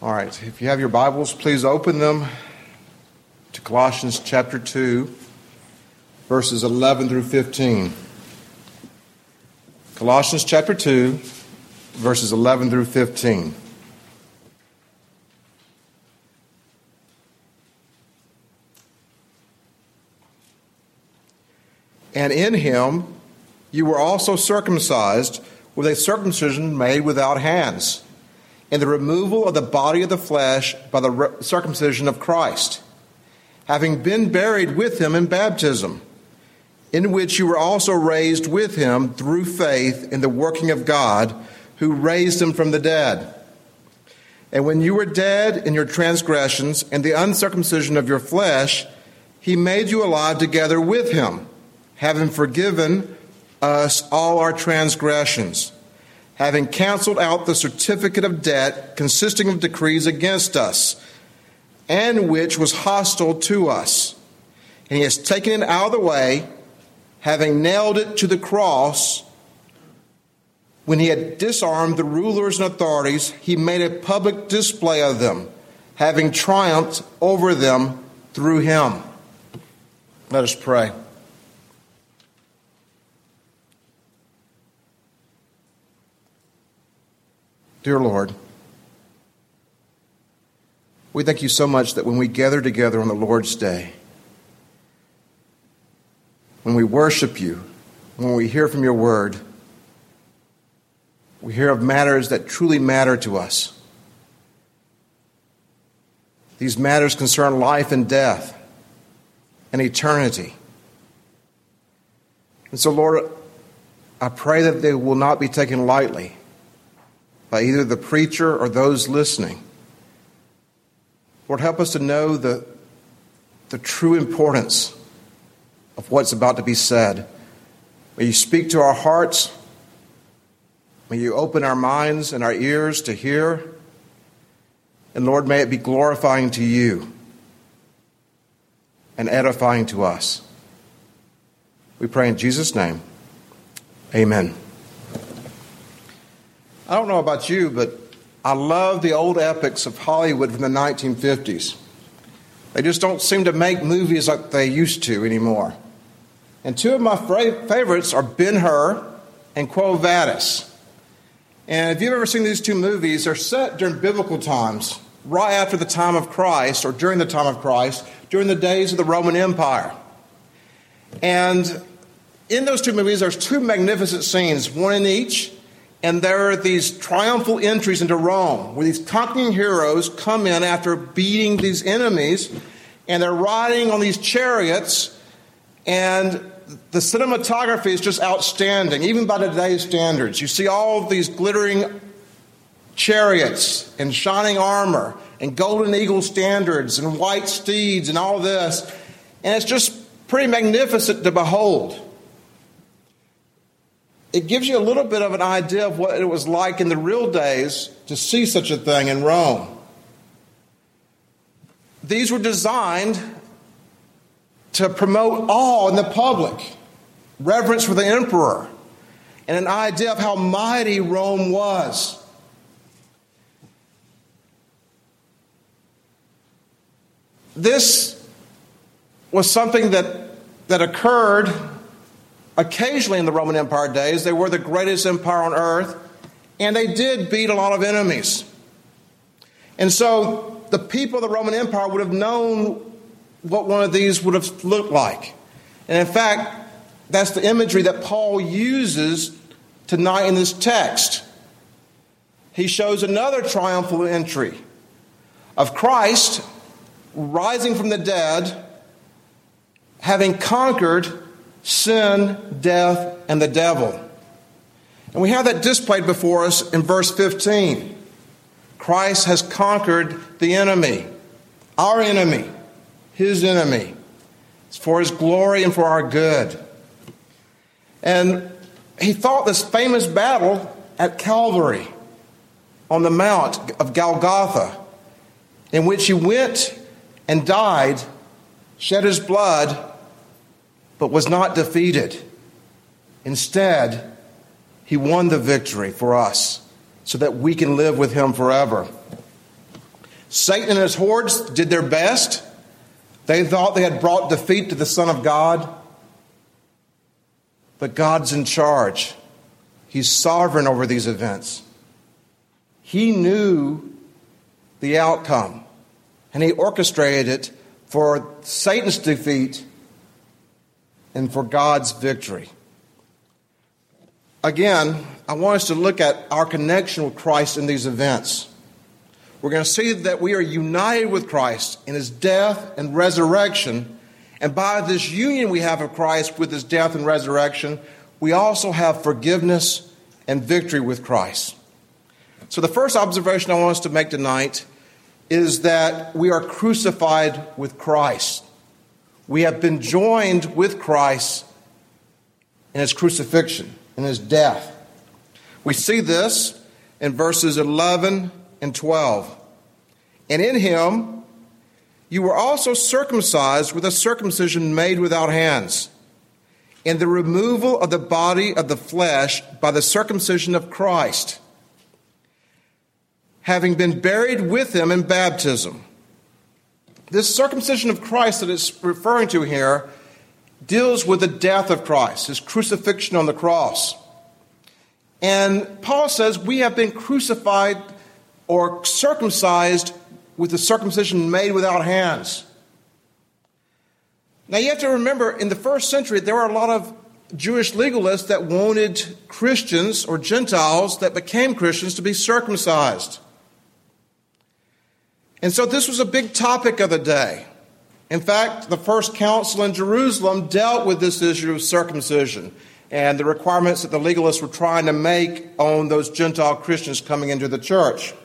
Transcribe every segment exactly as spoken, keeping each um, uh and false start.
All right, if you have your Bibles, please open them to Colossians chapter two, verses eleven through fifteen. Colossians chapter two, verses eleven through fifteen. And in him you were also circumcised with a circumcision made without hands, in the removal of the body of the flesh by the re- circumcision of Christ, having been buried with him in baptism, in which you were also raised with him through faith in the working of God, who raised him from the dead. And when you were dead in your transgressions and the uncircumcision of your flesh, he made you alive together with him, having forgiven us all our transgressions, having canceled out the certificate of debt consisting of decrees against us, and which was hostile to us. And he has taken it out of the way, having nailed it to the cross. When he had disarmed the rulers and authorities, he made a public display of them, having triumphed over them through him. Let us pray. Dear Lord, we thank you so much that when we gather together on the Lord's Day, when we worship you, when we hear from your word, we hear of matters that truly matter to us. These matters concern life and death and eternity. And so, Lord, I pray that they will not be taken lightly by either the preacher or those listening. Lord, help us to know the, the true importance of what's about to be said. May you speak to our hearts. May you open our minds and our ears to hear. And Lord, may it be glorifying to you and edifying to us. We pray in Jesus' name. Amen. I don't know about you, but I love the old epics of Hollywood from the nineteen fifties. They just don't seem to make movies like they used to anymore. And two of my favorites are Ben-Hur and Quo Vadis. And if you've ever seen these two movies, they're set during biblical times, right after the time of Christ, or during the time of Christ, during the days of the Roman Empire. And in those two movies, there's two magnificent scenes, one in each. And there are these triumphal entries into Rome, where these conquering heroes come in after beating these enemies, and they're riding on these chariots, and the cinematography is just outstanding, even by today's standards. You see all of these glittering chariots and shining armor and golden eagle standards and white steeds and all this, and it's just pretty magnificent to behold. It gives you a little bit of an idea of what it was like in the real days to see such a thing in Rome. These were designed to promote awe in the public, reverence for the emperor, and an idea of how mighty Rome was. This was something that, that occurred occasionally in the Roman Empire days. They were the greatest empire on earth, and they did beat a lot of enemies. And so the people of the Roman Empire would have known what one of these would have looked like. And in fact, that's the imagery that Paul uses tonight in this text. He shows another triumphal entry of Christ rising from the dead, having conquered sin, death, and the devil. And we have that displayed before us in verse fifteen. Christ has conquered the enemy, our enemy, his enemy. It's for his glory and for our good. And he fought this famous battle at Calvary on the Mount of Golgotha, in which he went and died, shed his blood, but was not defeated. Instead, he won the victory for us so that we can live with him forever. Satan and his hordes did their best. They thought they had brought defeat to the Son of God. But God's in charge. He's sovereign over these events. He knew the outcome, and he orchestrated it for Satan's defeat and for God's victory. Again, I want us to look at our connection with Christ in these events. We're going to see that we are united with Christ in his death and resurrection. And by this union we have of Christ with his death and resurrection, we also have forgiveness and victory with Christ. So the first observation I want us to make tonight is that we are crucified with Christ. We have been joined with Christ in his crucifixion, in his death. We see this in verses eleven and twelve. And in him you were also circumcised with a circumcision made without hands, in the removal of the body of the flesh by the circumcision of Christ, having been buried with him in baptism. This circumcision of Christ that it's referring to here deals with the death of Christ, his crucifixion on the cross. And Paul says we have been crucified or circumcised with the circumcision made without hands. Now you have to remember, in the first century, there were a lot of Jewish legalists that wanted Christians or Gentiles that became Christians to be circumcised. And so this was a big topic of the day. In fact, the first council in Jerusalem dealt with this issue of circumcision and the requirements that the legalists were trying to make on those Gentile Christians coming into the church.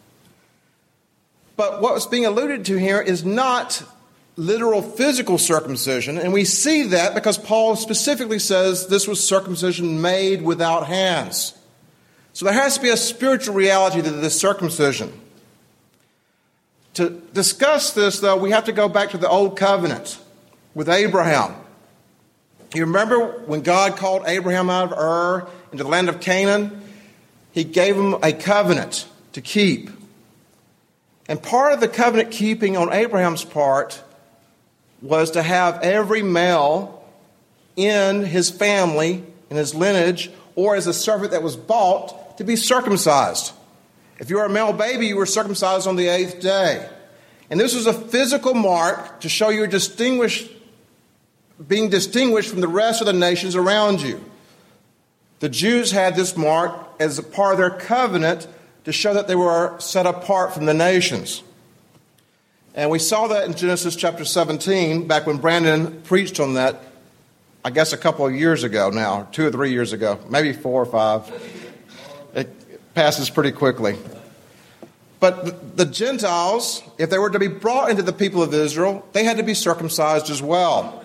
But what was being alluded to here is not literal physical circumcision, and we see that because Paul specifically says this was circumcision made without hands. So there has to be a spiritual reality to this circumcision. To discuss this, though, we have to go back to the Old Covenant with Abraham. You remember when God called Abraham out of Ur into the land of Canaan? He gave him a covenant to keep. And part of the covenant keeping on Abraham's part was to have every male in his family, in his lineage, or as a servant that was bought, to be circumcised. If you were a male baby, you were circumcised on the eighth day. And this was a physical mark to show you're distinguished, being distinguished from the rest of the nations around you. The Jews had this mark as a part of their covenant to show that they were set apart from the nations. And we saw that in Genesis chapter seventeen, back when Brandon preached on that, I guess a couple of years ago now, two or three years ago, maybe four or five. It passes pretty quickly. But the Gentiles, if they were to be brought into the people of Israel, they had to be circumcised as well.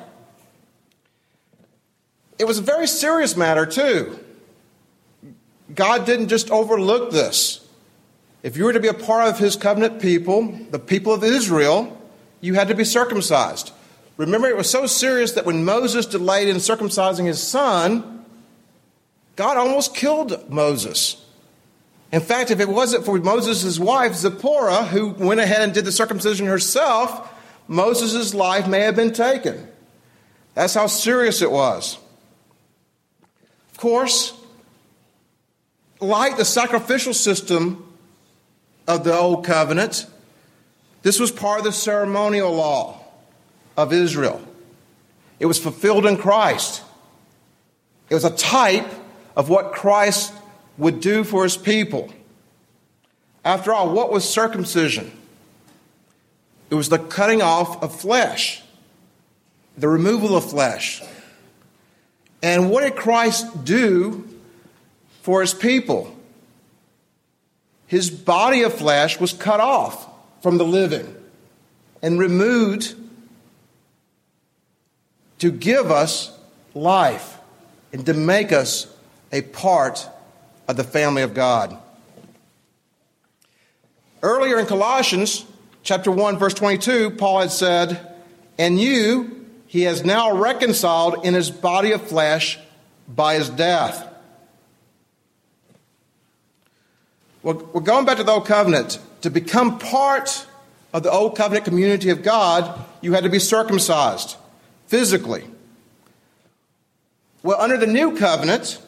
It was a very serious matter, too. God didn't just overlook this. If you were to be a part of his covenant people, the people of Israel, you had to be circumcised. Remember, it was so serious that when Moses delayed in circumcising his son, God almost killed Moses. In fact, if it wasn't for Moses' wife, Zipporah, who went ahead and did the circumcision herself, Moses' life may have been taken. That's how serious it was. Of course, like the sacrificial system of the Old Covenant, this was part of the ceremonial law of Israel. It was fulfilled in Christ. It was a type of what Christ would do for his people. After all, what was circumcision? It was the cutting off of flesh, the removal of flesh. And what did Christ do for his people? His body of flesh was cut off from the living and removed to give us life and to make us a part of the family of God. Earlier in Colossians chapter one, verse twenty-two, Paul had said, "And you he has now reconciled in his body of flesh by his death." Well, we're going back to the Old Covenant. To become part of the old covenant community of God, you had to be circumcised physically. Well, under the new covenant,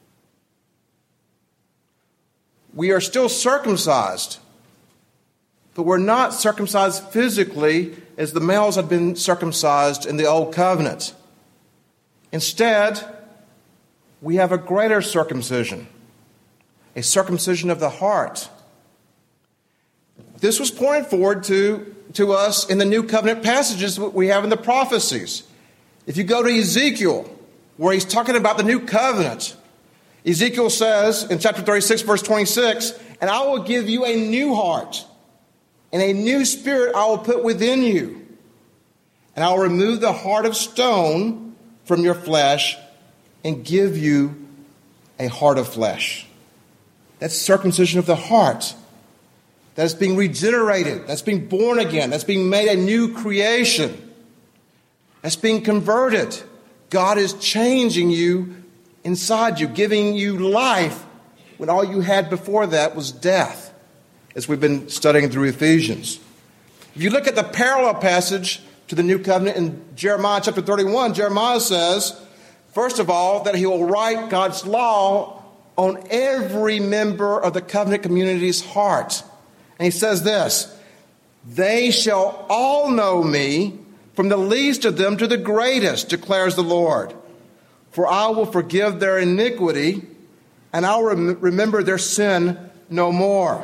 we are still circumcised, but we're not circumcised physically as the males had been circumcised in the old covenant. Instead, we have a greater circumcision, a circumcision of the heart. This was pointed forward to, to us in the new covenant passages we have in the prophecies. If you go to Ezekiel, where he's talking about the new covenant, Ezekiel says in chapter thirty-six, verse twenty-six, "And I will give you a new heart, and a new spirit I will put within you. And I will remove the heart of stone from your flesh and give you a heart of flesh." That's circumcision of the heart. That's being regenerated. That's being born again. That's being made a new creation. That's being converted. God is changing you inside you, giving you life when all you had before that was death, as we've been studying through Ephesians. If you look at the parallel passage to the new covenant in Jeremiah chapter thirty-one, Jeremiah says, first of all, that he will write God's law on every member of the covenant community's heart. And he says this, "They shall all know me, from the least of them to the greatest, declares the Lord. For I will forgive their iniquity, and I will rem- remember their sin no more."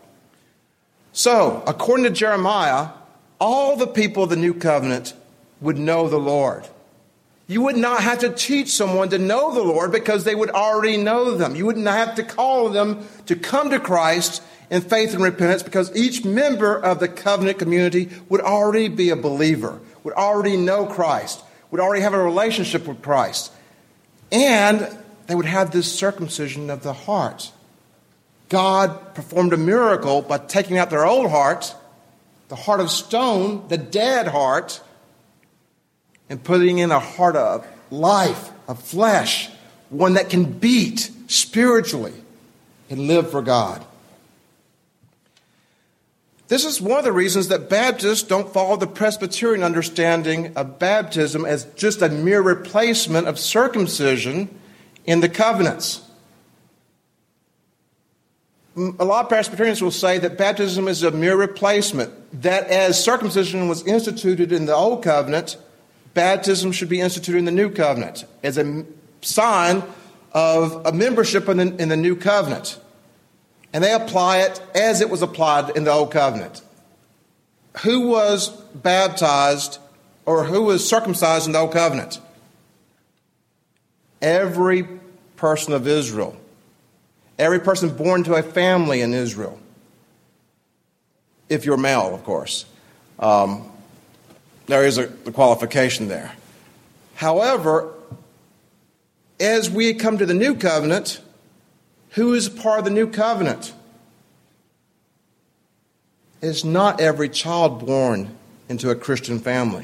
So, according to Jeremiah, all the people of the new covenant would know the Lord. You would not have to teach someone to know the Lord because they would already know them. You wouldn't have to call them to come to Christ in faith and repentance because each member of the covenant community would already be a believer, would already know Christ, would already have a relationship with Christ. And they would have this circumcision of the heart. God performed a miracle by taking out their old heart, the heart of stone, the dead heart, and putting in a heart of life, of flesh, one that can beat spiritually and live for God. This is one of the reasons that Baptists don't follow the Presbyterian understanding of baptism as just a mere replacement of circumcision in the covenants. A lot of Presbyterians will say that baptism is a mere replacement, that as circumcision was instituted in the Old Covenant, baptism should be instituted in the New Covenant as a sign of a membership in the, in the New Covenant. And they apply it as it was applied in the Old Covenant. Who was baptized or who was circumcised in the Old Covenant? Every person of Israel. Every person born to a family in Israel. If you're male, of course. Um, there is a, a qualification there. However, as we come to the New Covenant, who is part of the New Covenant? It's not every child born into a Christian family.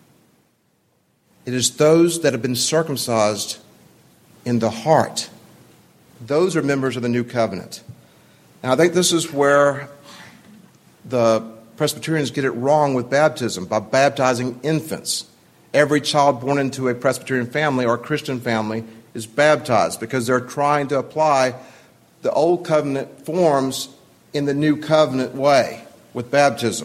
It is those that have been circumcised in the heart. Those are members of the New Covenant. Now, I think this is where the Presbyterians get it wrong with baptism, by baptizing infants. Every child born into a Presbyterian family or a Christian family is baptized because they're trying to apply the Old Covenant forms in the New Covenant way with baptism.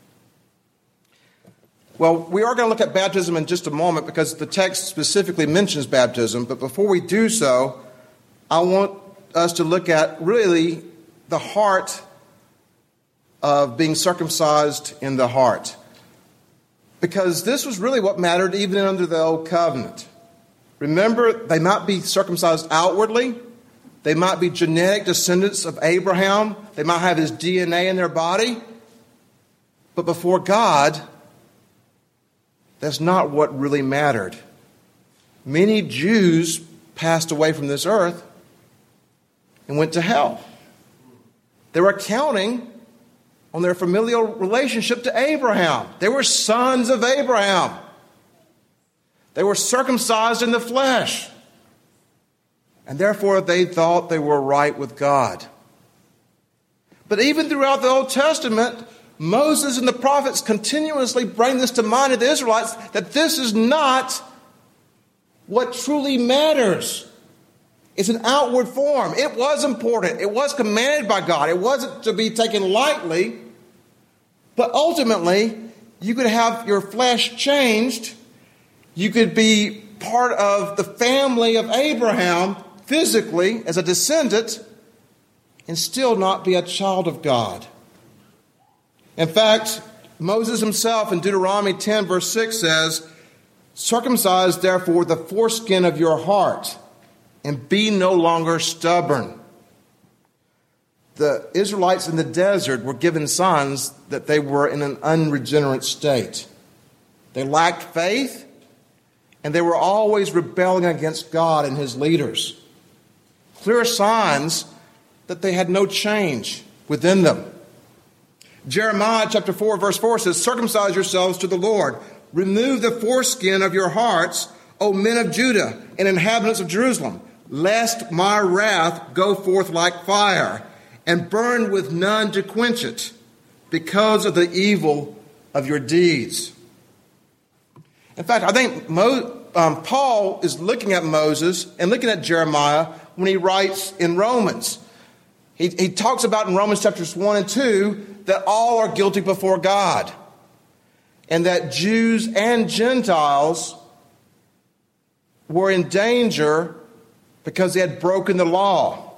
Well, we are going to look at baptism in just a moment because the text specifically mentions baptism. But before we do so, I want us to look at really the heart of being circumcised in the heart. Because this was really what mattered even under the Old Covenant. Remember, they might be circumcised outwardly. They might be genetic descendants of Abraham. They might have his D N A in their body. But before God, that's not what really mattered. Many Jews passed away from this earth and went to hell. They were counting on their familial relationship to Abraham. They were sons of Abraham. They were circumcised in the flesh. And therefore they thought they were right with God. But even throughout the Old Testament, Moses and the prophets continuously bring this to mind to the Israelites, that this is not what truly matters. It's an outward form. It was important. It was commanded by God. It wasn't to be taken lightly. But ultimately, you could have your flesh changed. You could be part of the family of Abraham physically as a descendant and still not be a child of God. In fact, Moses himself in Deuteronomy ten verse six says, "Circumcise therefore the foreskin of your heart and be no longer stubborn." The Israelites in the desert were given signs that they were in an unregenerate state. They lacked faith, and they were always rebelling against God and his leaders. Clear signs that they had no change within them. Jeremiah chapter four verse four says, "Circumcise yourselves to the Lord. Remove the foreskin of your hearts, O men of Judah and inhabitants of Jerusalem, lest my wrath go forth like fire and burn with none to quench it, because of the evil of your deeds." In fact, I think Mo, um, Paul is looking at Moses and looking at Jeremiah when he writes in Romans. He, he talks about in Romans chapters one and two that all are guilty before God, and that Jews and Gentiles were in danger because they had broken the law.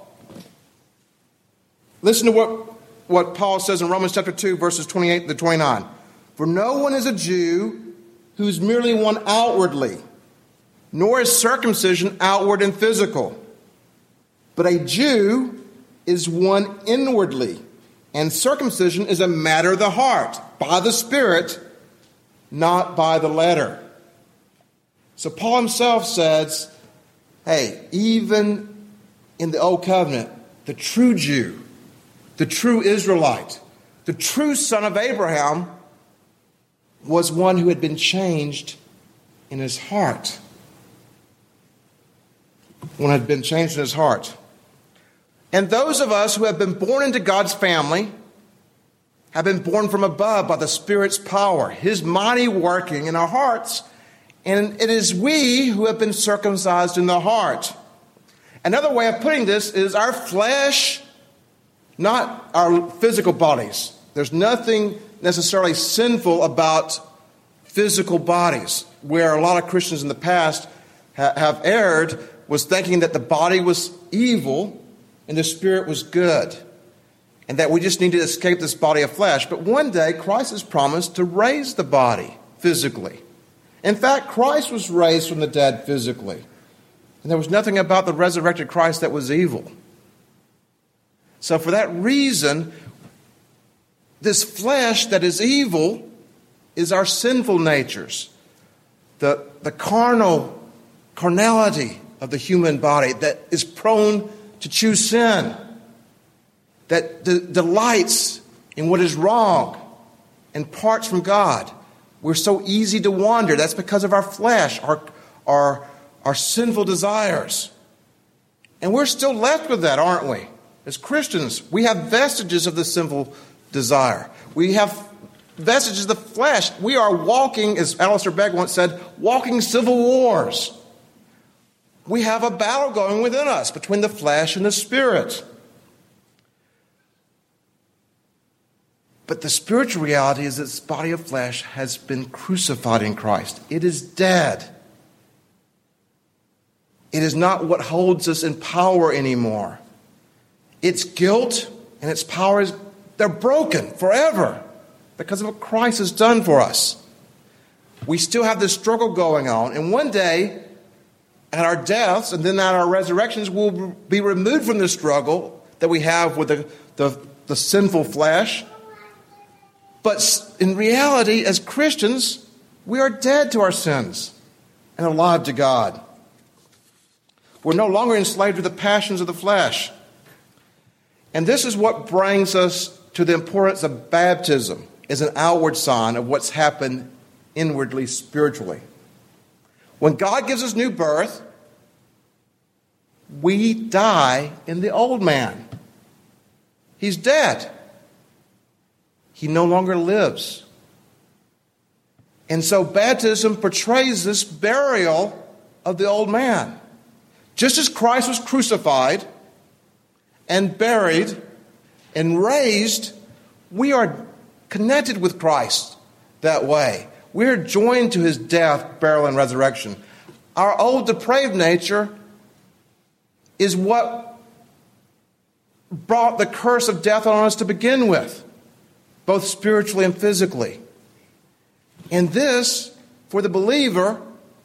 Listen to what, what Paul says in Romans chapter two, verses twenty-eight to twenty-nine. "For no one is a Jew who is merely one outwardly, nor is circumcision outward and physical. But a Jew is one inwardly, and circumcision is a matter of the heart, by the Spirit, not by the letter." So Paul himself says, hey, even in the Old Covenant, the true Jew, the true Israelite, the true son of Abraham was one who had been changed in his heart. One had been changed in his heart. And those of us who have been born into God's family have been born from above by the Spirit's power, his mighty working in our hearts. And it is we who have been circumcised in the heart. Another way of putting this is our flesh, not our physical bodies. There's nothing necessarily sinful about physical bodies. Where a lot of Christians in the past ha- have erred was thinking that the body was evil and the spirit was good, and that we just need to escape this body of flesh. But one day, Christ has promised to raise the body physically. In fact, Christ was raised from the dead physically, and there was nothing about the resurrected Christ that was evil. So for that reason, this flesh that is evil is our sinful natures, the, the carnal carnality of the human body that is prone to choose sin, that de- delights in what is wrong and parts from God. We're so easy to wander. That's because of our flesh, our, our, our sinful desires. And we're still left with that, aren't we? As Christians, we have vestiges of the sinful desire. We have vestiges of the flesh. We are walking, as Alistair Begg once said, walking civil wars. We have a battle going within us between the flesh and the spirit. But the spiritual reality is that this body of flesh has been crucified in Christ. It is dead. It is not what holds us in power anymore. Its guilt and its power, is they're broken forever because of what Christ has done for us. We still have this struggle going on, and one day, at our deaths and then at our resurrections, we'll be removed from the struggle that we have with the, the, the sinful flesh. But in reality, as Christians, we are dead to our sins and alive to God. We're no longer enslaved to the passions of the flesh. And this is what brings us to the importance of baptism as an outward sign of what's happened inwardly, spiritually. When God gives us new birth, we die in the old man. He's dead. he no longer lives. And so baptism portrays this burial of the old man. Just as Christ was crucified and buried and raised, we are connected with Christ that way. We are joined to his death, burial, and resurrection. Our old depraved nature is what brought the curse of death on us to begin with, both spiritually and physically. And this, for the believer,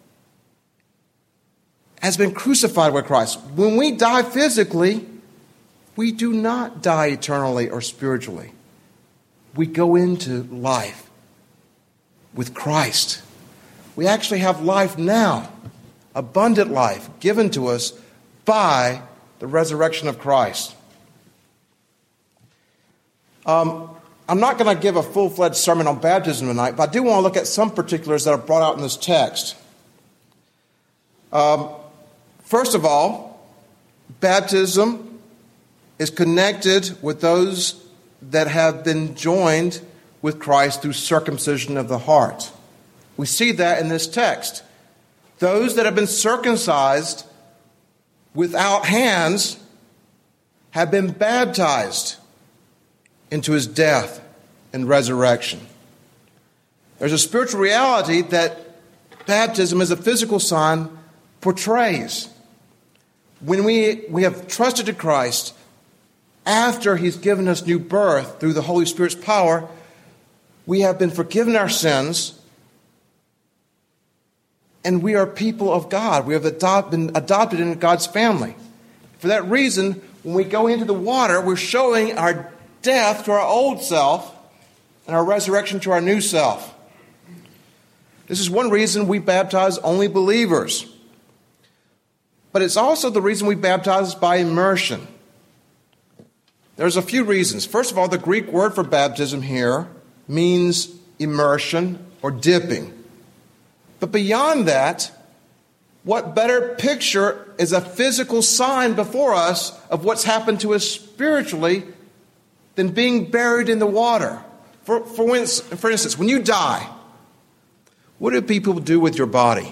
has been crucified with Christ. When we die physically, we do not die eternally or spiritually. We go into life with Christ. We actually have life now, abundant life given to us by the resurrection of Christ. Um, I'm not going to give a full-fledged sermon on baptism tonight, but I do want to look at some particulars that are brought out in this text. Um, first of all, baptism is connected with those that have been joined with Christ through circumcision of the heart. We see that in this text. Those that have been circumcised without hands have been baptized into his death and resurrection. There's a spiritual reality that baptism as a physical sign portrays. When we, we have trusted in Christ, after he's given us new birth through the Holy Spirit's power, we have been forgiven our sins, and we are people of God. We have adopt, been adopted into God's family. For that reason, when we go into the water, we're showing our death to our old self and our resurrection to our new self. This is one reason we baptize only believers. But it's also the reason we baptize by immersion. There's a few reasons. First of all, the Greek word for baptism here means immersion or dipping. But beyond that, what better picture is a physical sign before us of what's happened to us spiritually than being buried in the water? For, for, for instance, when you die, what do people do with your body?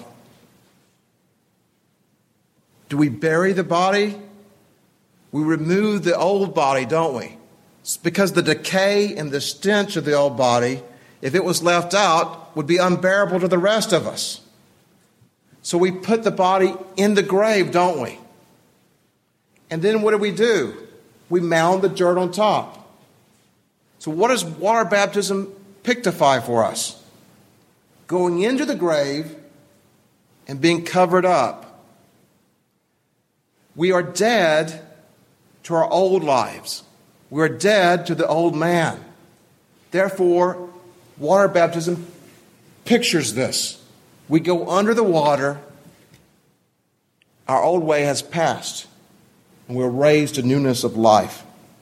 Do we bury the body? We remove the old body, don't we? It's because the decay and the stench of the old body, if it was left out, would be unbearable to the rest of us. So we put the body in the grave, don't we? And then what do we do? We mound the dirt on top. So what does water baptism pictify for us? Going into the grave and being covered up. We are dead to our old lives. We are dead to the old man. Therefore, water baptism pictures this. We go under the water. Our old way has passed, and we're raised to newness of life.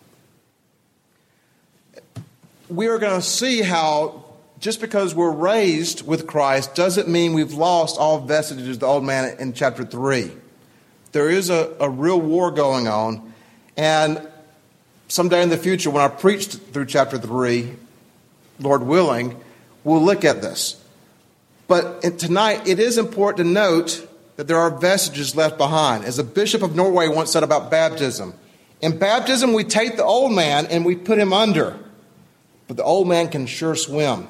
We are going to see how just because we're raised with Christ doesn't mean we've lost all vestiges of the old man in chapter three. There is a, a real war going on, and someday in the future when I preached through chapter three, Lord willing, we'll look at this. But tonight it is important to note that there are vestiges left behind. As the Bishop of Norway once said about baptism, in baptism we take the old man and we put him under. But the old man can sure swim.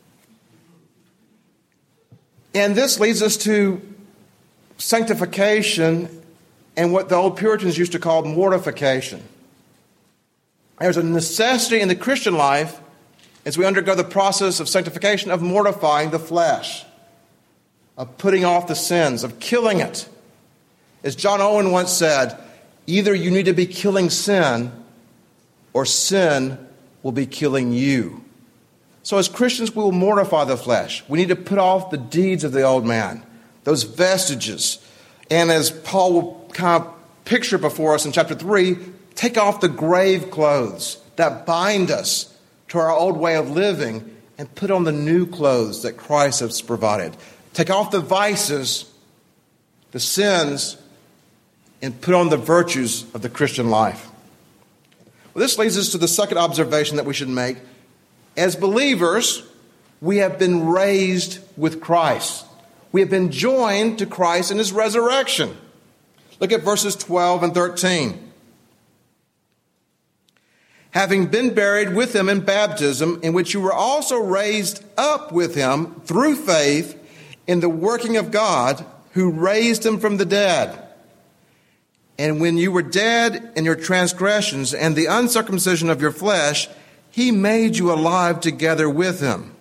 And this leads us to sanctification and what the old Puritans used to call mortification. There's a necessity in the Christian life as we undergo the process of sanctification of mortifying the flesh, of putting off the sins, of killing it. As John Owen once said, either you need to be killing sin or sin will be killing you. So as Christians, we will mortify the flesh. We need to put off the deeds of the old man, those vestiges. And as Paul will kind of picture before us in chapter three, take off the grave clothes that bind us to our old way of living and put on the new clothes that Christ has provided. Take off the vices, the sins, and put on the virtues of the Christian life. Well, this leads us to the second observation that we should make, As believers, we have been raised with Christ. We have been joined to Christ in his resurrection. Look at verses twelve and thirteen. Having been buried with him in baptism, in which you were also raised up with him through faith in the working of God, who raised him from the dead. And when you were dead in your transgressions and the uncircumcision of your flesh, he made you alive together with him.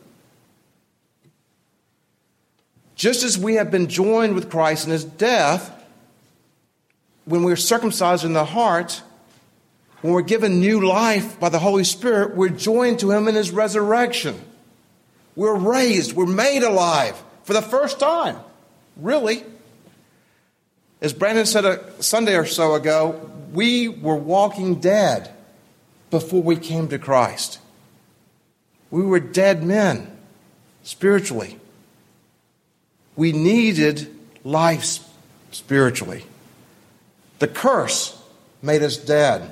Just as we have been joined with Christ in his death, when we're circumcised in the heart, when we're given new life by the Holy Spirit, we're joined to him in his resurrection. We're raised, we're made alive for the first time. Really. As Brandon said a Sunday or so ago, we were walking dead before we came to Christ. We were dead men, spiritually. We needed life spiritually. The curse made us dead.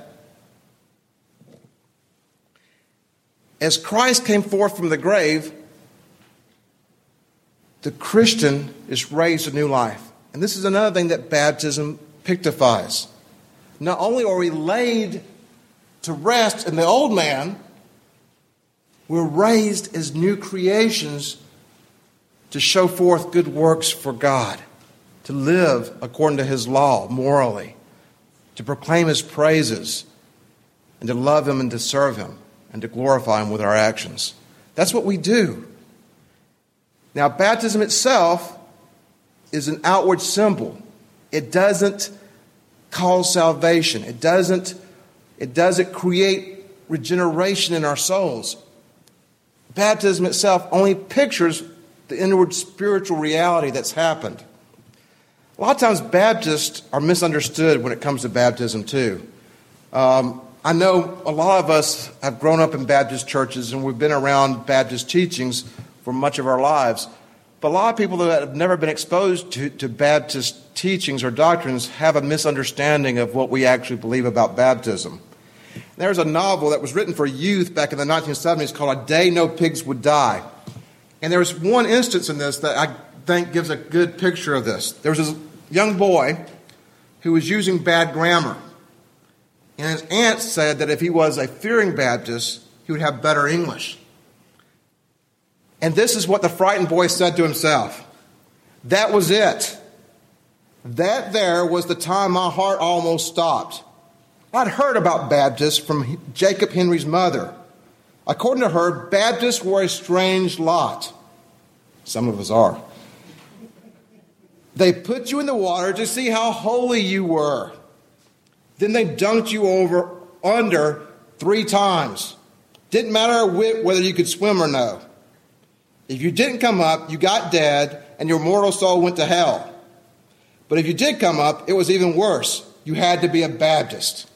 As Christ came forth from the grave, the Christian is raised to new life. And this is another thing that baptism pictifies. Not only are we laid to rest in the old man, we're raised as new creations to show forth good works for God, to live according to his law morally, to proclaim his praises, and to love him and to serve him, and to glorify him with our actions. That's what we do. Now, baptism itself is an outward symbol. It doesn't cause salvation. It doesn't, it doesn't create regeneration in our souls. Baptism itself only pictures the inward spiritual reality that's happened. A lot of times Baptists are misunderstood when it comes to baptism too. Um, I know a lot of us have grown up in Baptist churches and we've been around Baptist teachings for much of our lives. But a lot of people that have never been exposed to, to Baptist teachings or doctrines have a misunderstanding of what we actually believe about baptism. There's a novel that was written for youth back in the nineteen seventies called A Day No Pigs Would Die. And there was one instance in this that I think gives a good picture of this. There was this young boy who was using bad grammar. And his aunt said that if he was a fearing Baptist, he would have better English. And this is what the frightened boy said to himself. That was it. That there was the time my heart almost stopped. I'd heard about Baptists from Jacob Henry's mother. According to her, Baptists were a strange lot. Some of us are. They put you in the water to see how holy you were. Then they dunked you over under three times. Didn't matter a whit whether you could swim or no. If you didn't come up, you got dead, and your mortal soul went to hell. But if you did come up, it was even worse. You had to be a Baptist.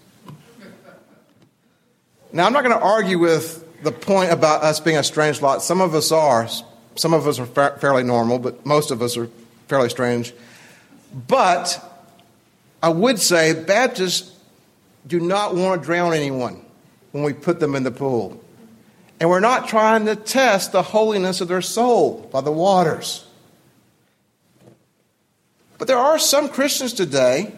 Now, I'm not going to argue with the point about us being a strange lot. Some of us are. Some of us are fa- fairly normal, but most of us are fairly strange. But I would say Baptists do not want to drown anyone when we put them in the pool. And we're not trying to test the holiness of their soul by the waters. But there are some Christians today,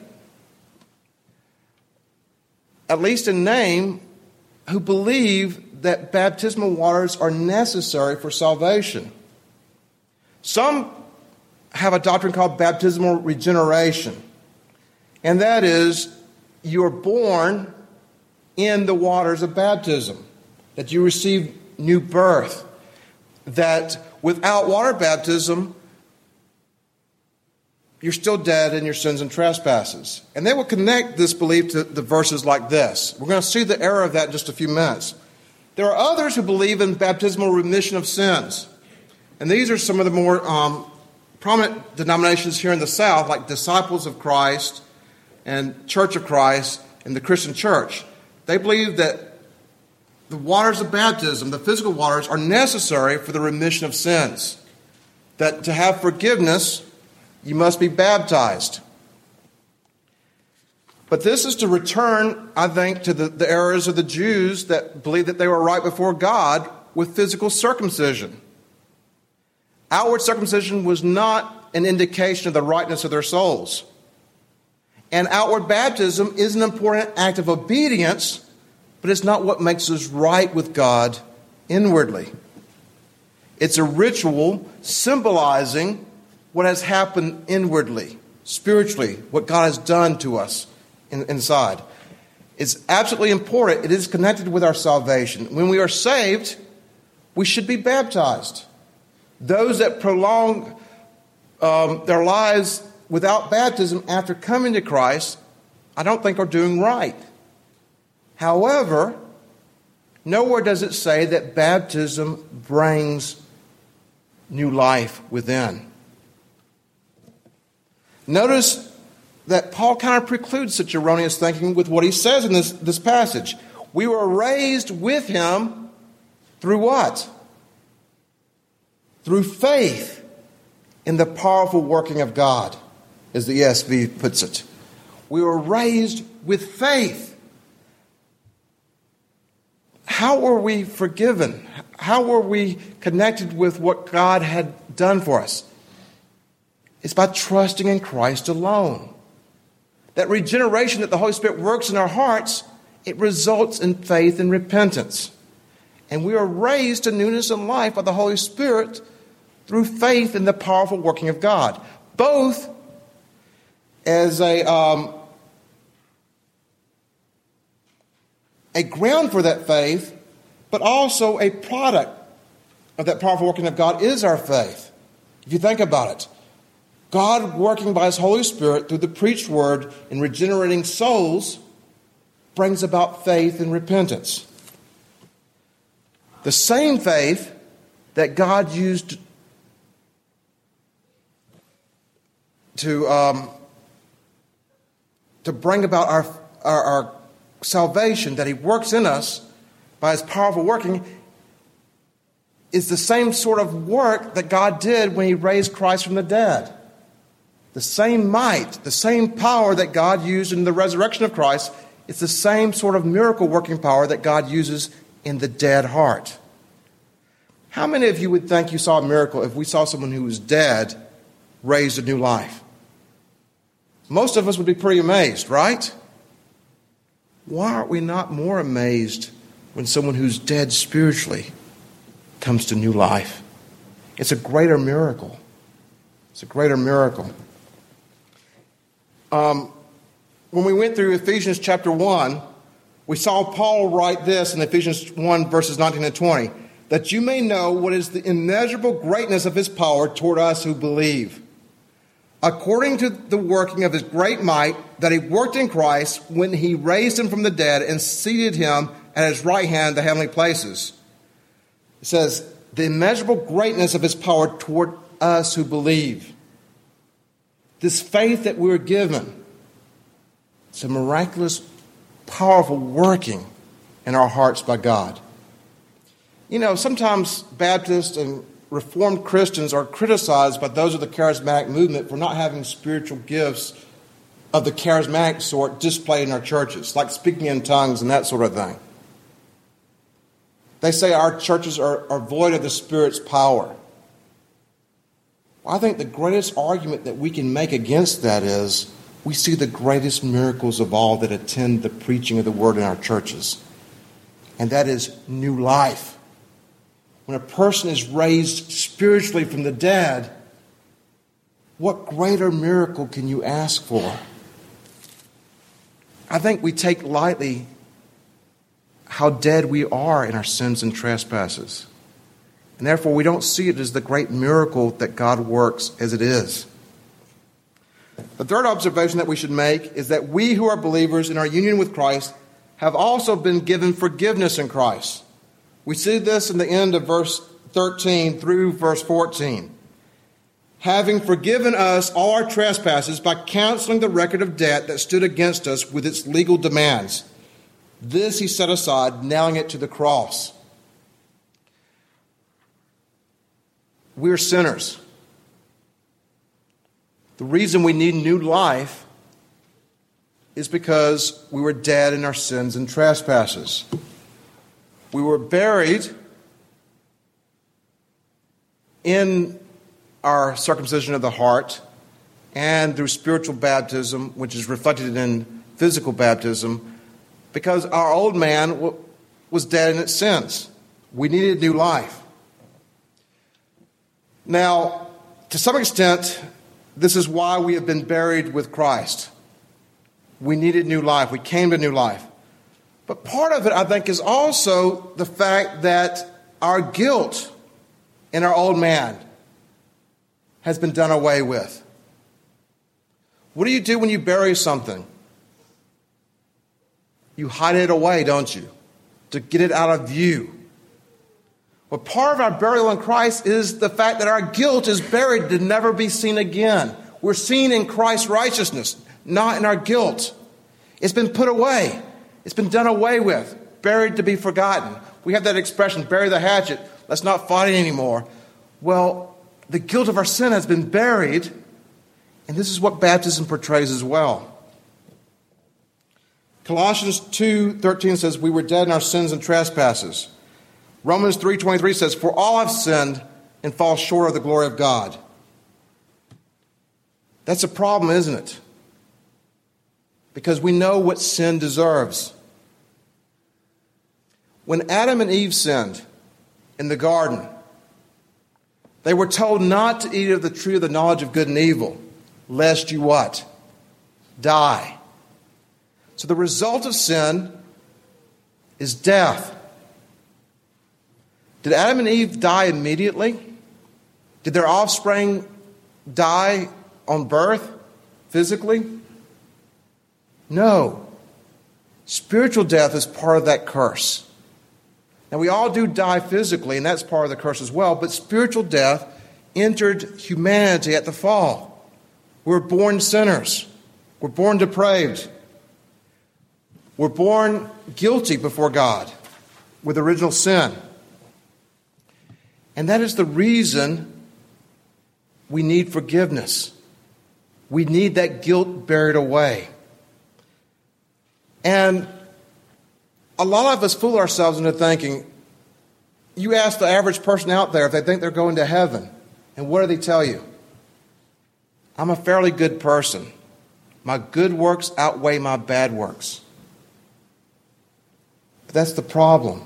at least in name, who believe that baptismal waters are necessary for salvation. Some have a doctrine called baptismal regeneration. And that is, you are born in the waters of baptism, that you receive new birth, that without water baptism, you're still dead in your sins and trespasses. And they will connect this belief to the verses like this. We're going to see the error of that in just a few minutes. There are others who believe in baptismal remission of sins. And these are some of the more um, prominent denominations here in the South, like Disciples of Christ and Church of Christ and the Christian Church. They believe that the waters of baptism, the physical waters, are necessary for the remission of sins. That to have forgiveness, you must be baptized. But this is to return, I think, to the, the errors of the Jews that believed that they were right before God with physical circumcision. Outward circumcision was not an indication of the rightness of their souls. And outward baptism is an important act of obedience, but it's not what makes us right with God inwardly. It's a ritual symbolizing what has happened inwardly, spiritually, what God has done to us in, inside. It's absolutely important. It is connected with our salvation. When we are saved, we should be baptized. Those that prolong um, their lives without baptism after coming to Christ, I don't think are doing right. However, nowhere does it say that baptism brings new life within. Notice that Paul kind of precludes such erroneous thinking with what he says in this, this passage. We were raised with him through what? Through faith in the powerful working of God, as the E S V puts it. We were raised with faith. How were we forgiven? How were we connected with what God had done for us? It's by trusting in Christ alone. That regeneration that the Holy Spirit works in our hearts, it results in faith and repentance. And we are raised to newness in life by the Holy Spirit through faith in the powerful working of God. Both as a, um, a ground for that faith, but also a product of that powerful working of God is our faith. If you think about it, God working by His Holy Spirit through the preached word in regenerating souls brings about faith and repentance. The same faith that God used to um, to bring about our, our our salvation, that He works in us by His powerful working, is the same sort of work that God did when He raised Christ from the dead. The same might, the same power that God used in the resurrection of Christ, it's the same sort of miracle working power that God uses in the dead heart. How many of you would think you saw a miracle if we saw someone who was dead raised to new life? Most of us would be pretty amazed, right? Why are we not more amazed when someone who's dead spiritually comes to new life? It's a greater miracle. It's a greater miracle. Um, when we went through Ephesians chapter one, we saw Paul write this in Ephesians one, verses nineteen and twenty, that you may know what is the immeasurable greatness of His power toward us who believe, according to the working of His great might that He worked in Christ when He raised Him from the dead and seated Him at His right hand in the heavenly places. It says, the immeasurable greatness of His power toward us who believe. This faith that we're given, it's a miraculous, powerful working in our hearts by God. You know, sometimes Baptists and Reformed Christians are criticized by those of the charismatic movement for not having spiritual gifts of the charismatic sort displayed in our churches, like speaking in tongues and that sort of thing. They say our churches are, are void of the Spirit's power. Well, I think the greatest argument that we can make against that is we see the greatest miracles of all that attend the preaching of the word in our churches. And that is new life. When a person is raised spiritually from the dead, what greater miracle can you ask for? I think we take lightly how dead we are in our sins and trespasses. And therefore, we don't see it as the great miracle that God works as it is. The third observation that we should make is that we who are believers in our union with Christ have also been given forgiveness in Christ. We see this in the end of verse thirteen through verse fourteen. Having forgiven us all our trespasses by canceling the record of debt that stood against us with its legal demands. This He set aside, nailing it to the cross. We're sinners. The reason we need new life is because we were dead in our sins and trespasses. We were buried in our circumcision of the heart and through spiritual baptism, which is reflected in physical baptism, because our old man w- was dead in its sins. We needed new life. Now, to some extent, this is why we have been buried with Christ. We needed new life. We came to new life. But part of it, I think, is also the fact that our guilt in our old man has been done away with. What do you do when you bury something? You hide it away, don't you? To get it out of view. Well, part of our burial in Christ is the fact that our guilt is buried to never be seen again. We're seen in Christ's righteousness, not in our guilt. It's been put away. It's been done away with, buried to be forgotten. We have that expression, bury the hatchet, let's not fight it anymore. Well, the guilt of our sin has been buried, and this is what baptism portrays as well. Colossians two thirteen says, we were dead in our sins and trespasses. Romans three twenty-three says, for all have sinned and fall short of the glory of God. That's a problem, isn't it? Because we know what sin deserves. When Adam and Eve sinned in the garden, they were told not to eat of the tree of the knowledge of good and evil, lest you what? Die. So the result of sin is death. Did Adam and Eve die immediately? Did their offspring die on birth, physically? No. Spiritual death is part of that curse. Now, we all do die physically, and that's part of the curse as well, but spiritual death entered humanity at the fall. We're born sinners. We're born depraved. We're born guilty before God with original sin. And that is the reason we need forgiveness. We need that guilt buried away. And a lot of us fool ourselves into thinking, you ask the average person out there if they think they're going to heaven, and what do they tell you? I'm a fairly good person. My good works outweigh my bad works. But that's the problem.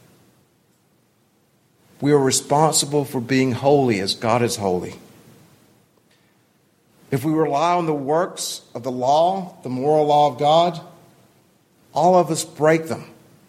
We are responsible for being holy as God is holy. If we rely on the works of the law, the moral law of God, all of us break them.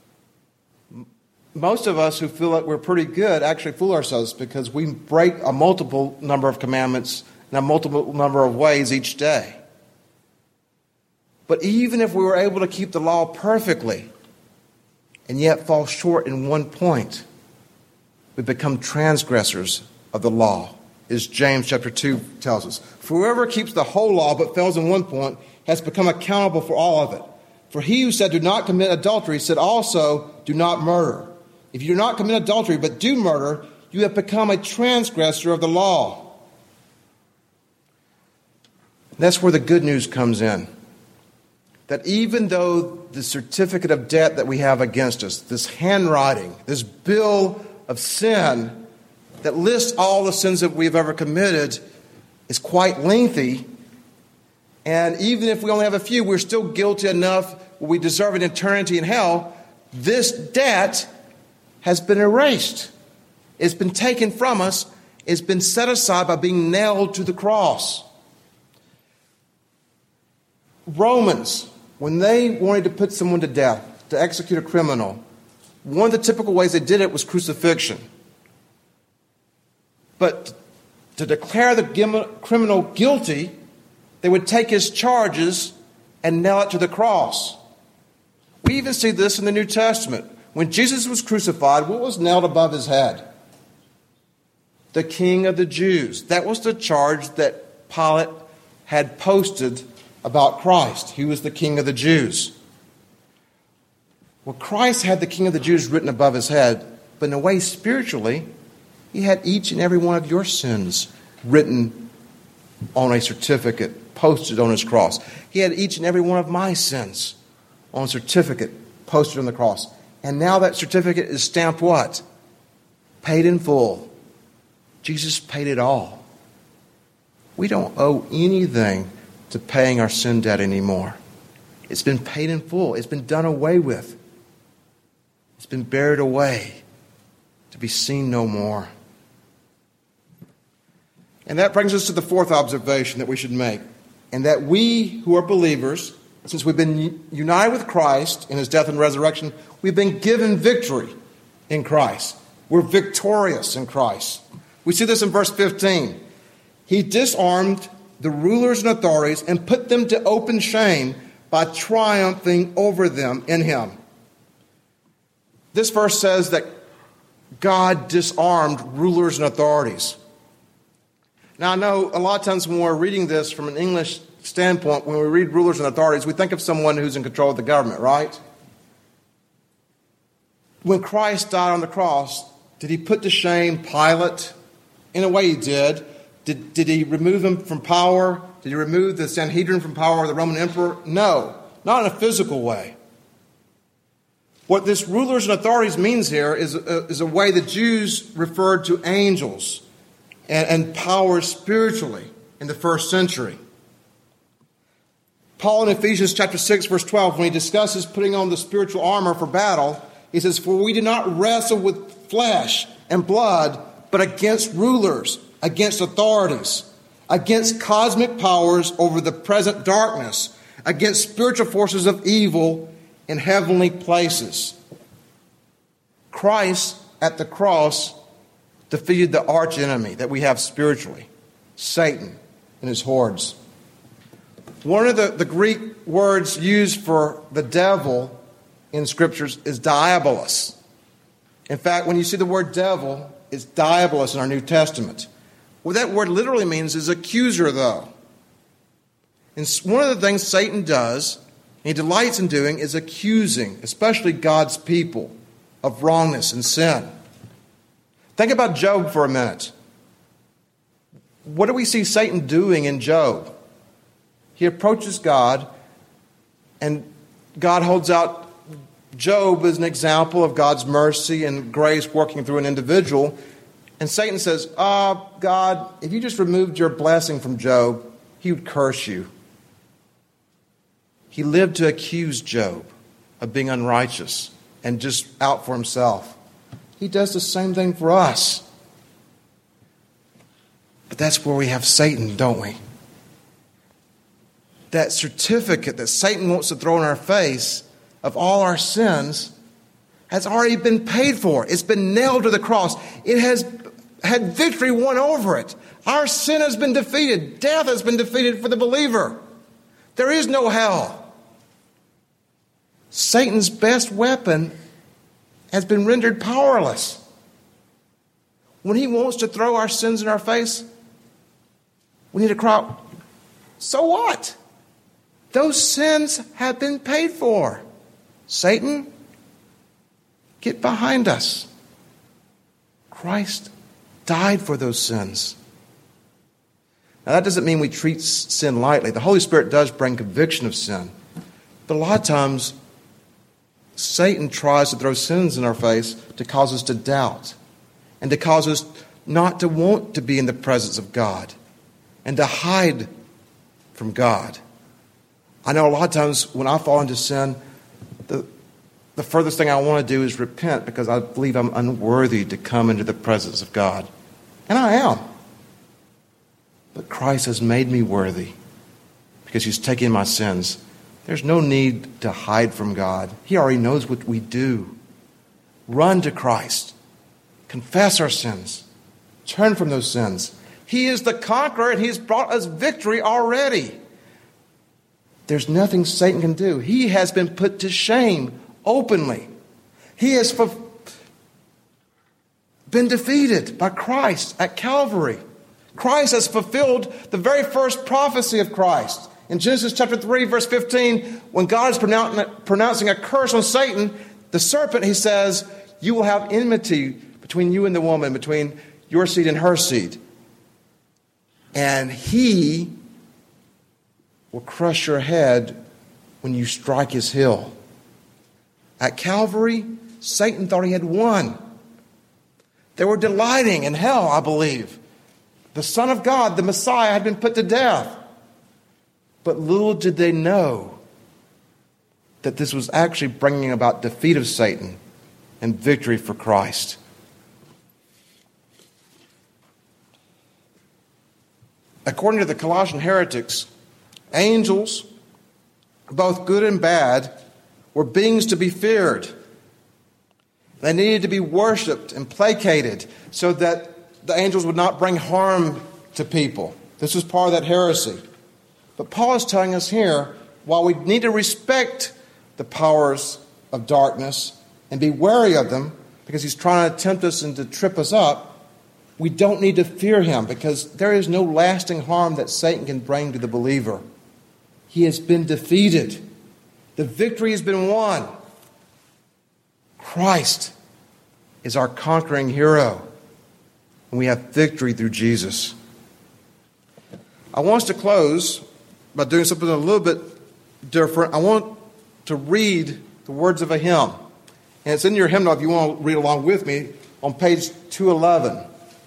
Most of us who feel like we're pretty good actually fool ourselves because we break a multiple number of commandments in a multiple number of ways each day. But even if we were able to keep the law perfectly and yet fall short in one point, we become transgressors of the law, as James chapter two tells us. For whoever keeps the whole law but fails in one point has become accountable for all of it. For he who said, do not commit adultery, said also, do not murder. If you do not commit adultery but do murder, you have become a transgressor of the law. That's where the good news comes in. That even though the certificate of debt that we have against us, this handwriting, this bill of sin that lists all the sins that we've ever committed is quite lengthy. And even if we only have a few, we're still guilty enough where we deserve an eternity in hell. This debt has been erased. It's been taken from us. It's been set aside by being nailed to the cross. Romans, when they wanted to put someone to death, to execute a criminal, one of the typical ways they did it was crucifixion. But to declare the criminal guilty, they would take his charges and nail it to the cross. We even see this in the New Testament. When Jesus was crucified, what was nailed above his head? The King of the Jews. That was the charge that Pilate had posted about Christ. He was the King of the Jews. Well, Christ had the King of the Jews written above his head, but in a way, spiritually, he had each and every one of your sins written on a certificate, posted on his cross. He had each and every one of my sins on a certificate, posted on the cross. And now that certificate is stamped what? Paid in full. Jesus paid it all. We don't owe anything to paying our sin debt anymore. It's been paid in full. It's been done away with. It's been buried away to be seen no more. And that brings us to the fourth observation that we should make, and that we who are believers, since we've been united with Christ in his death and resurrection, we've been given victory in Christ. We're victorious in Christ. We see this in verse fifteen. He disarmed the rulers and authorities and put them to open shame by triumphing over them in him. This verse says that God disarmed rulers and authorities. Now, I know a lot of times when we're reading this from an English standpoint, when we read rulers and authorities, we think of someone who's in control of the government, right? When Christ died on the cross, did he put to shame Pilate? In a way he did. Did, did he remove him from power? Did he remove the Sanhedrin from power of the Roman emperor? No, not in a physical way. What this rulers and authorities means here is a, is a way the Jews referred to angels and, and power spiritually in the first century. Paul in Ephesians chapter six, verse twelve, when he discusses putting on the spiritual armor for battle, he says, "For we do not wrestle with flesh and blood, but against rulers, against authorities, against cosmic powers over the present darkness, against spiritual forces of evil in heavenly places." Christ at the cross defeated the arch enemy that we have spiritually, Satan and his hordes. One of the, the Greek words used for the devil in scriptures is diabolos. In fact, when you see the word devil, it's diabolos in our New Testament. What that word literally means is accuser, though. And one of the things Satan does, and he delights in doing, is accusing, especially God's people, of wrongness and sin. Think about Job for a minute. What do we see Satan doing in Job? He approaches God, and God holds out Job as an example of God's mercy and grace working through an individual. And Satan says, "Ah, oh, God, if you just removed your blessing from Job, he would curse you." He lived to accuse Job of being unrighteous and just out for himself. He does the same thing for us. But that's where we have Satan, don't we? That certificate that Satan wants to throw in our face of all our sins has already been paid for. It's been nailed to the cross. It has had victory won over it. Our sin has been defeated. Death has been defeated for the believer. There is no hell. Satan's best weapon has been rendered powerless. When he wants to throw our sins in our face, we need to cry out, "So what? Those sins have been paid for. Satan, get behind us." Christ died for those sins. Now, that doesn't mean we treat sin lightly. The Holy Spirit does bring conviction of sin. But a lot of times, Satan tries to throw sins in our face to cause us to doubt and to cause us not to want to be in the presence of God and to hide from God. I know a lot of times when I fall into sin, the, the furthest thing I want to do is repent because I believe I'm unworthy to come into the presence of God. And I am. But Christ has made me worthy because he's taken my sins. There's no need to hide from God. He already knows what we do. Run to Christ. Confess our sins. Turn from those sins. He is the conqueror and he's brought us victory already. There's nothing Satan can do. He has been put to shame openly. He has fu- been defeated by Christ at Calvary. Christ has fulfilled the very first prophecy of Christ. In Genesis chapter three, verse fifteen, when God is pronoun- pronouncing a curse on Satan, the serpent, he says, "You will have enmity between you and the woman, between your seed and her seed. And he will crush your head when you strike his heel." At Calvary, Satan thought he had won. They were delighting in hell, I believe. The Son of God, the Messiah, had been put to death. But little did they know that this was actually bringing about defeat of Satan and victory for Christ. According to the Colossian heretics, angels, both good and bad, were beings to be feared. They needed to be worshipped and placated so that the angels would not bring harm to people. This was part of that heresy. But Paul is telling us here, while we need to respect the powers of darkness and be wary of them, because he's trying to tempt us and to trip us up, we don't need to fear him, because there is no lasting harm that Satan can bring to the believer. He has been defeated. The victory has been won. Christ is our conquering hero, and we have victory through Jesus. I want us to close by doing something a little bit different. I want to read the words of a hymn, and it's in your hymnal if you want to read along with me on page two eleven.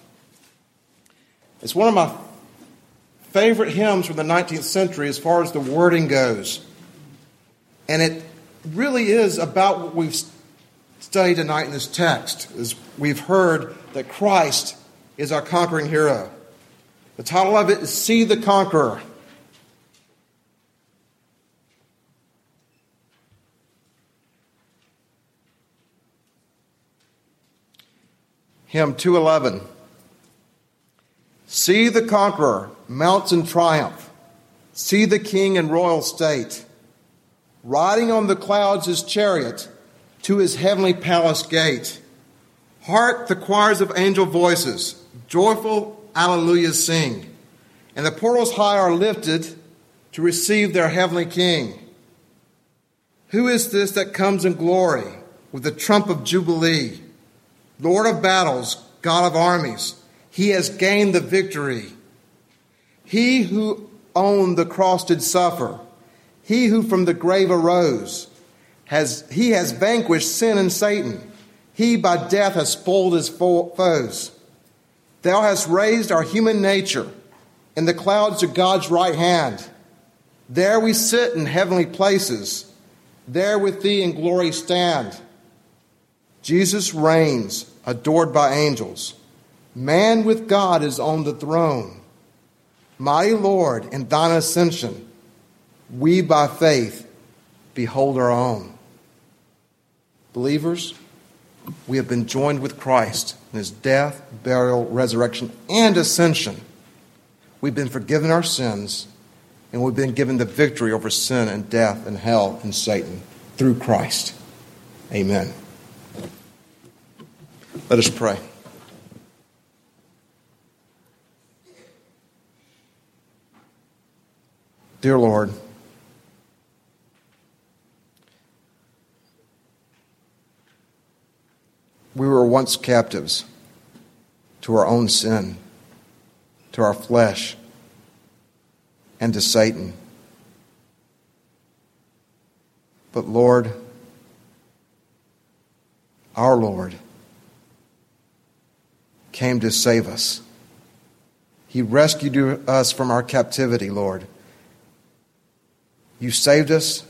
It's one of my favorite hymns from the nineteenth century as far as the wording goes. And it really is about what we've studied tonight in this text. As we've heard that Christ is our conquering hero. The title of it is See the Conqueror. Hymn two eleven. See the conqueror mounts in triumph. See the king in royal state, riding on the clouds his chariot to his heavenly palace gate. Hark the choirs of angel voices, joyful alleluias sing, and the portals high are lifted to receive their heavenly king. Who is this that comes in glory with the trump of jubilee? Lord of battles, God of armies, he has gained the victory. He who owned the cross did suffer. He who from the grave arose, has he has vanquished sin and Satan. He by death has spoiled his foes. Thou hast raised our human nature in the clouds to God's right hand. There we sit in heavenly places. There with thee in glory stand. Jesus reigns, adored by angels. Man with God is on the throne. Mighty Lord, in thine ascension, we by faith behold our own. Believers, we have been joined with Christ in his death, burial, resurrection, and ascension. We've been forgiven our sins, and we've been given the victory over sin and death and hell and Satan through Christ. Amen. Let us pray. Dear Lord, we were once captives to our own sin, to our flesh, and to Satan. But Lord, our Lord, came to save us. He rescued us from our captivity, Lord. You saved us.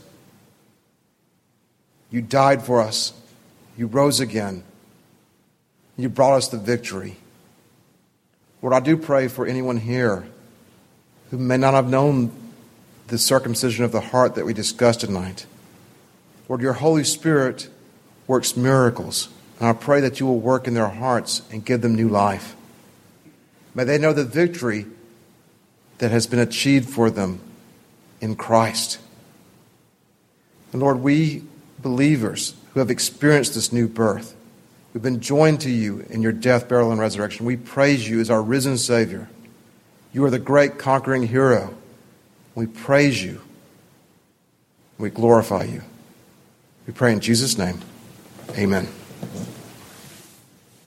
You died for us. You rose again. You brought us the victory. Lord, I do pray for anyone here who may not have known the circumcision of the heart that we discussed tonight. Lord, your Holy Spirit works miracles, and I pray that you will work in their hearts and give them new life. May they know the victory that has been achieved for them in Christ. And Lord, we believers who have experienced this new birth, we've been joined to you in your death, burial, and resurrection. We praise you as our risen Savior. You are the great conquering hero. We praise you. We glorify you. We pray in Jesus' name. Amen.